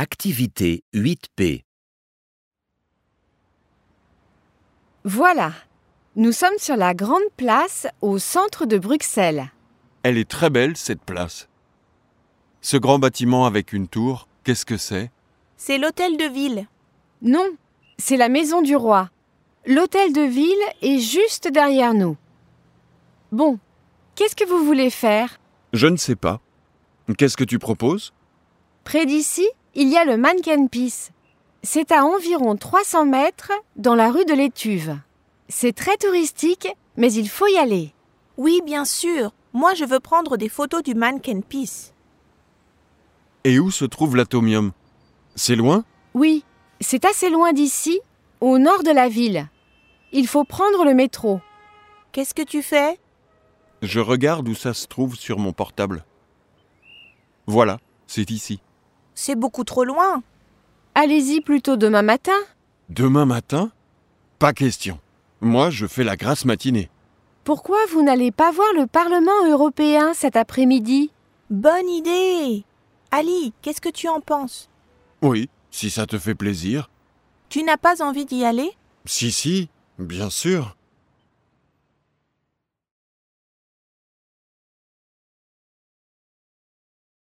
Activité 8P. Voilà, nous sommes sur la grande place au centre de Bruxelles. Elle est très belle, cette place. Ce grand bâtiment avec une tour, qu'est-ce que c'est ? C'est l'hôtel de ville. Non, c'est la maison du roi. L'hôtel de ville est juste derrière nous. Bon, qu'est-ce que vous voulez faire ? Je ne sais pas. Qu'est-ce que tu proposes ? Près d'ici, il y a le Mannequin Peace. C'est à environ 300 mètres dans la rue de l'Étuve. C'est très touristique, mais il faut y aller. Oui, bien sûr. Moi, je veux prendre des photos du Mannequin Peace. Et où se trouve l'Atomium ? C'est loin ? Oui, c'est assez loin d'ici, au nord de la ville. Il faut prendre le métro. Qu'est-ce que tu fais ? Je regarde où ça se trouve sur mon portable. Voilà, c'est ici. C'est beaucoup trop loin. Allez-y plutôt demain matin. Demain matin ? Pas question. Moi, je fais la grasse matinée. Pourquoi vous n'allez pas voir le Parlement européen cet après-midi ? Bonne idée. Ali, qu'est-ce que tu en penses ? Oui, si ça te fait plaisir. Tu n'as pas envie d'y aller ? Si, bien sûr.